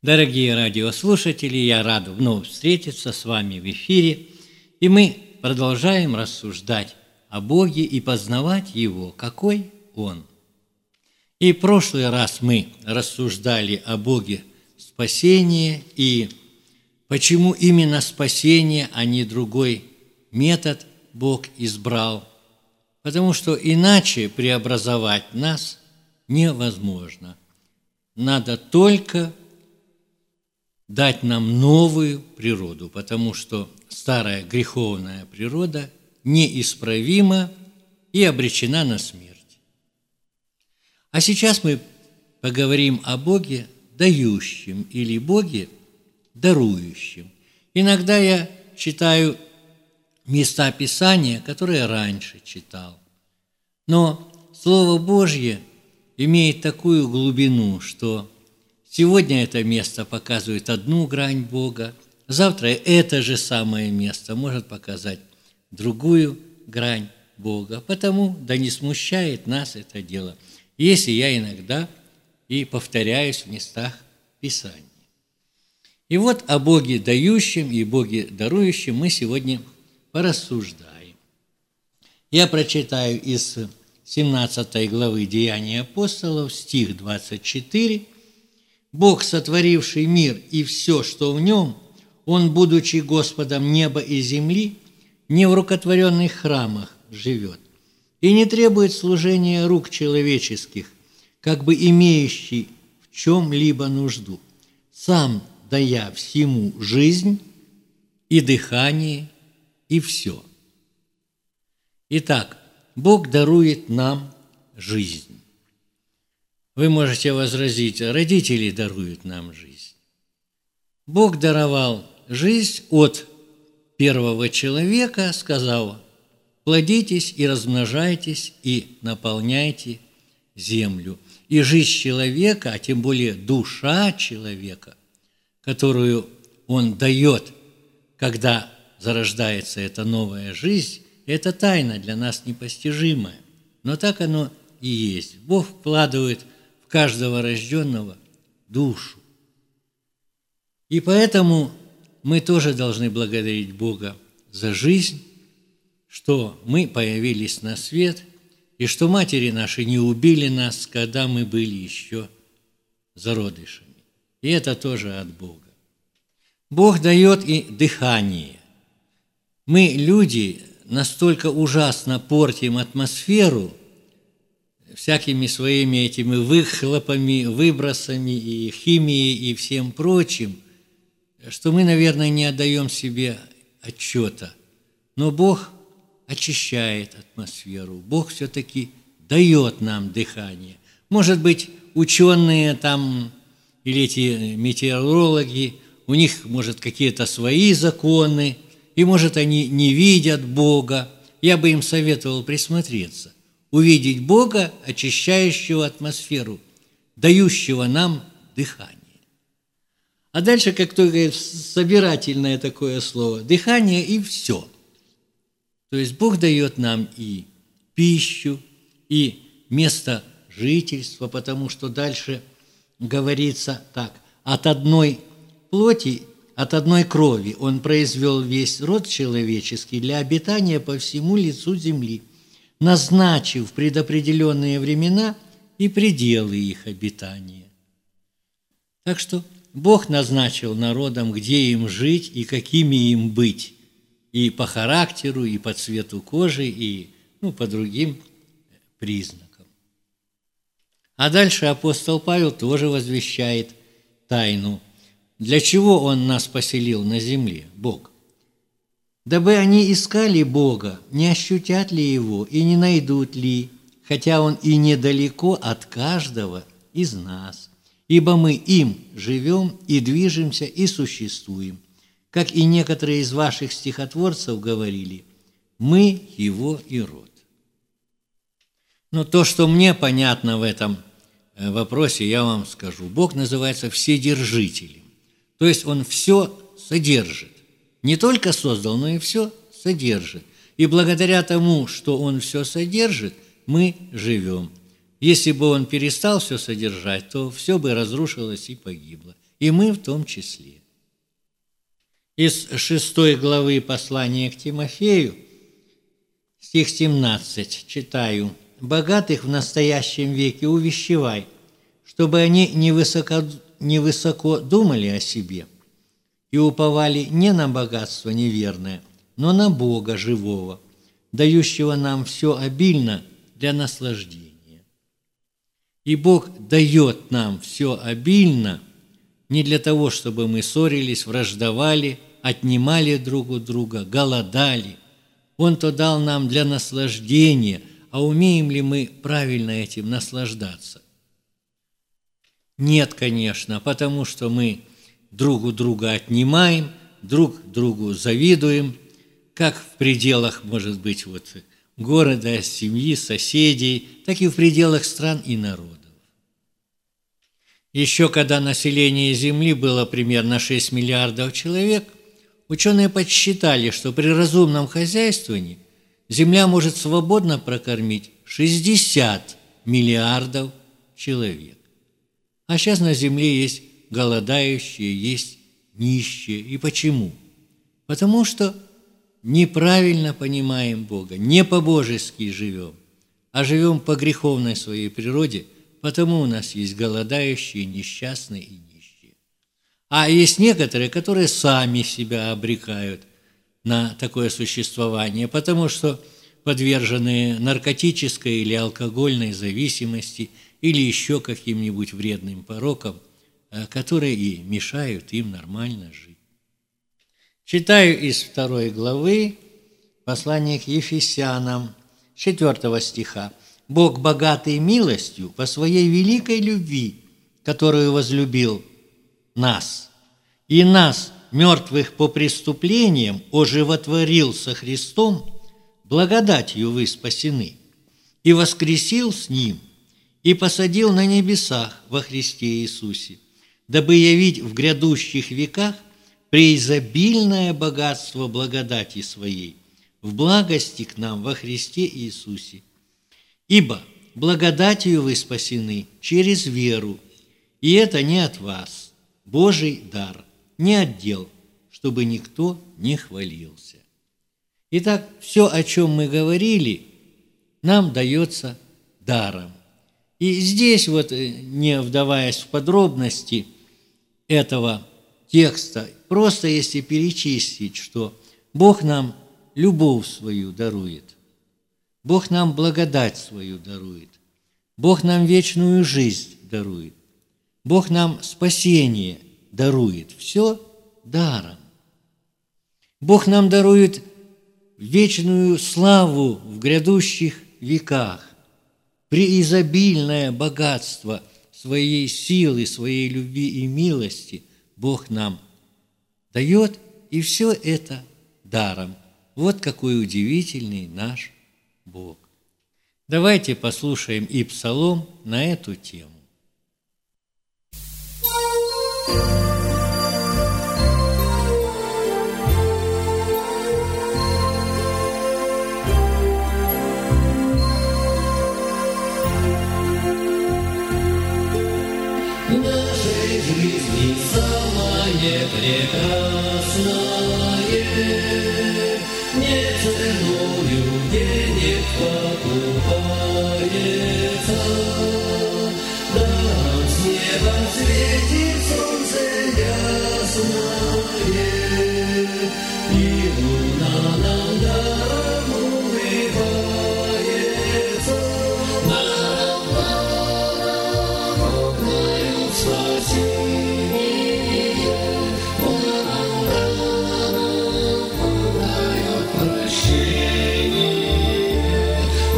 Дорогие радиослушатели, я рад вновь встретиться с вами в эфире, и мы продолжаем рассуждать о Боге и познавать Его, какой Он. И в прошлый раз мы рассуждали о Боге спасения и почему именно спасение, а не другой метод Бог избрал, потому что иначе преобразовать нас невозможно. Надо только дать нам новую природу, потому что старая греховная природа неисправима и обречена на смерть. А сейчас мы поговорим о Боге дающем или Боге дарующем. Иногда я читаю места Писания, которые раньше читал, но Слово Божье имеет такую глубину, что сегодня это место показывает одну грань Бога, завтра это же самое место может показать другую грань Бога. Потому да не смущает нас это дело, если я иногда и повторяюсь в местах Писания. И вот о Боге дающем и Боге дарующем мы сегодня порассуждаем. Я прочитаю из 17 главы Деяний апостолов, стих 24. «Бог, сотворивший мир и все, что в нем, Он, будучи Господом неба и земли, не в рукотворенных храмах живет и не требует служения рук человеческих, как бы имеющий в чем-либо нужду, сам дая всему жизнь и дыхание и все». Итак, Бог дарует нам жизнь. Вы можете возразить, родители даруют нам жизнь. Бог даровал жизнь от первого человека, сказал: плодитесь и размножайтесь и наполняйте землю. И жизнь человека, а тем более душа человека, которую Он дает, когда зарождается эта новая жизнь, это тайна для нас непостижимая. Но так оно и есть. Бог вкладывает в каждого рожденного душу. И поэтому мы тоже должны благодарить Бога за жизнь, что мы появились на свет, и что матери наши не убили нас, когда мы были еще зародышами. И это тоже от Бога. Бог дает и дыхание. Мы, люди, настолько ужасно портим атмосферу всякими своими этими выхлопами, выбросами и химией и всем прочим, что мы, наверное, не отдаем себе отчета. Но Бог очищает атмосферу, Бог все-таки дает нам дыхание. Может быть, ученые там или эти метеорологи, у них, может, какие-то свои законы, и, может, они не видят Бога. Я бы им советовал присмотреться, увидеть Бога, очищающего атмосферу, дающего нам дыхание. А дальше, как только собирательное такое слово, дыхание и все. То есть Бог дает нам и пищу, и место жительства, потому что дальше говорится так: от одной плоти, от одной крови Он произвел весь род человеческий для обитания по всему лицу земли, назначив предопределенные времена и пределы их обитания. Так что Бог назначил народам, где им жить и какими им быть, и по характеру, и по цвету кожи, и по другим признакам. А дальше апостол Павел тоже возвещает тайну. Для чего Он нас поселил на земле, Бог? Дабы они искали Бога, не ощутят ли Его и не найдут ли, хотя Он и недалеко от каждого из нас, ибо мы им живем и движемся и существуем, как и некоторые из ваших стихотворцев говорили: мы Его и род. Но то, что мне понятно в этом вопросе, я вам скажу. Бог называется вседержителем. То есть Он все содержит. Не только создал, но и все содержит. И благодаря тому, что Он все содержит, мы живем. Если бы Он перестал все содержать, то все бы разрушилось и погибло. и мы в том числе. Из 6 главы послания к Тимофею, стих 17, читаю: «Богатых в настоящем веке увещевай, чтобы они невысоко думали о себе и уповали не на богатство неверное, но на Бога живого, дающего нам все обильно для наслаждения». И Бог дает нам все обильно не для того, чтобы мы ссорились, враждовали, отнимали друг у друга, голодали. Он то дал нам для наслаждения, а умеем ли мы правильно этим наслаждаться? Нет, конечно, потому что мы друг у друга отнимаем, друг другу завидуем, как в пределах, может быть, города, семьи, соседей, так и в пределах стран и народов. Еще когда население Земли было примерно 6 миллиардов человек, ученые подсчитали, что при разумном хозяйствовании Земля может свободно прокормить 60 миллиардов человек. А сейчас на Земле есть голодающие, есть нищие. И почему? Потому что неправильно понимаем Бога, не по-божески живем, а живем по греховной своей природе, потому у нас есть голодающие, несчастные и нищие. А есть некоторые, которые сами себя обрекают на такое существование, потому что подвержены наркотической или алкогольной зависимости или еще каким-нибудь вредным порокам, которые и мешают им нормально жить. Читаю из 2 главы послания к Ефесянам, 4 стиха. «Бог, богатый милостью, по своей великой любви, которую возлюбил нас, и нас, мертвых по преступлениям, оживотворил со Христом, благодатью вы спасены, и воскресил с Ним, и посадил на небесах во Христе Иисусе, дабы явить в грядущих веках преизобильное богатство благодати Своей в благости к нам во Христе Иисусе. Ибо благодатью вы спасены через веру, и это не от вас, Божий дар, не от дел, чтобы никто не хвалился». Итак, все, о чем мы говорили, нам дается даром. И здесь, не вдаваясь в подробности этого текста, просто если перечислить, что Бог нам любовь свою дарует, Бог нам благодать свою дарует, Бог нам вечную жизнь дарует, Бог нам спасение дарует. Все даром. Бог нам дарует вечную славу в грядущих веках, преизобильное богатство своей силы, своей любви и милости Бог нам дает, и все это даром. Вот какой удивительный наш Бог. Давайте послушаем и псалом на эту тему. В нашей жизни самое прекрасное не ценою денег покупается. Даром с неба светит солнце ясное, и луна нам даром улыбается. Даром дают спасение, Он дает прощение,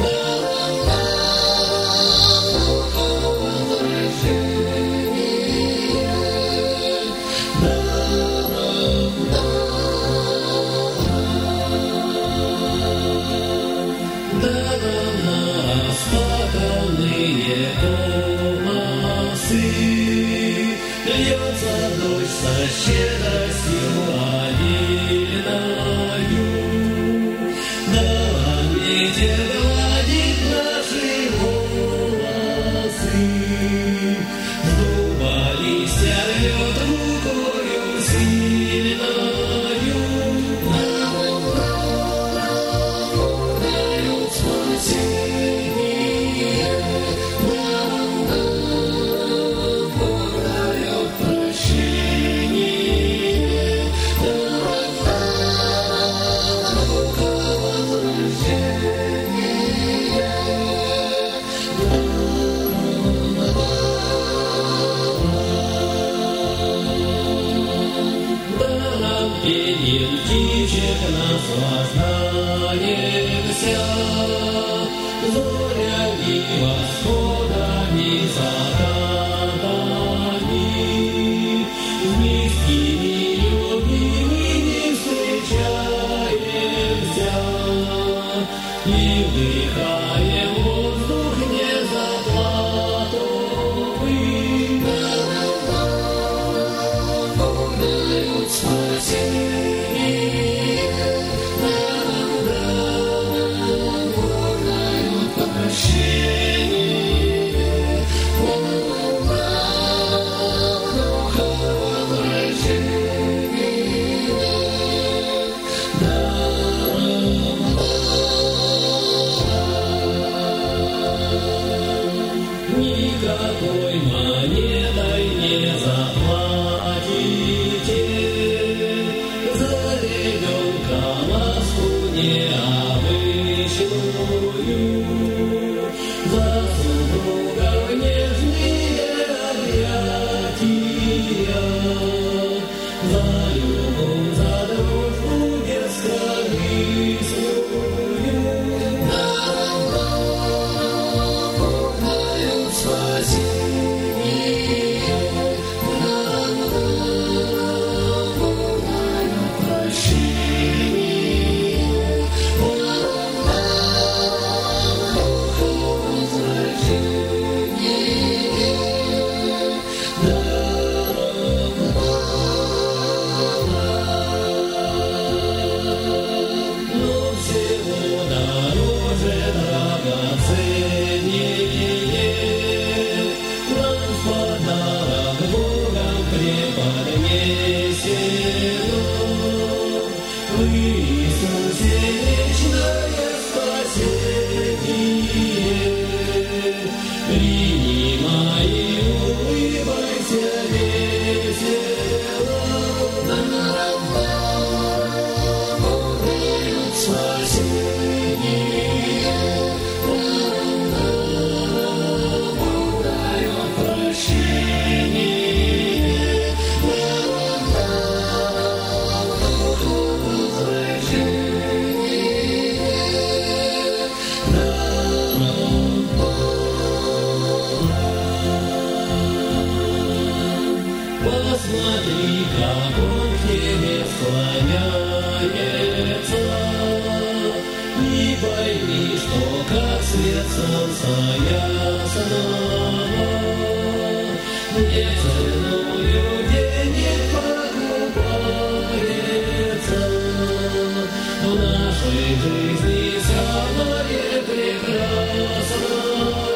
даром нас поколные полосы, льется дождь со щедростью обильною. Даром ветер гладит наши волосы, с дуба листья рвет возгнаемся, зорями восходами закатами, близкими любимыми встречаемся и вдыхаем воздух незаплатовый. Никакой монетой не заплатите за ребенка ласку необычную, за супругов нежные объятия, за любовь, за дружбу бескорыстную. Посмотри, как он к тебе склоняется, и пойми, что как свет солнца ясного, не ценою денег покупается. В нашей жизни самое прекрасное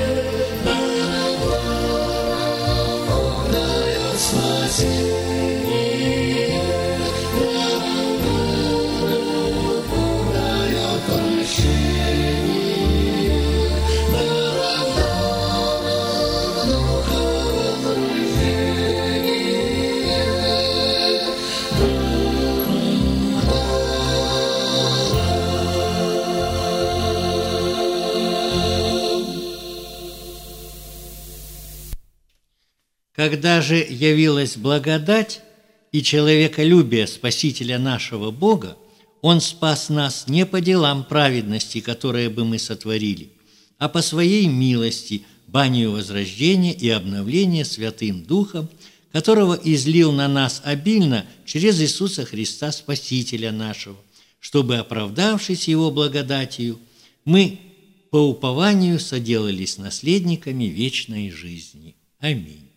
Когда же явилась благодать и человеколюбие Спасителя нашего Бога, Он спас нас не по делам праведности, которые бы мы сотворили, а по Своей милости, банию возрождения и обновления Святым Духом, которого излил на нас обильно через Иисуса Христа, Спасителя нашего, чтобы, оправдавшись Его благодатью, мы по упованию соделались наследниками вечной жизни. Аминь.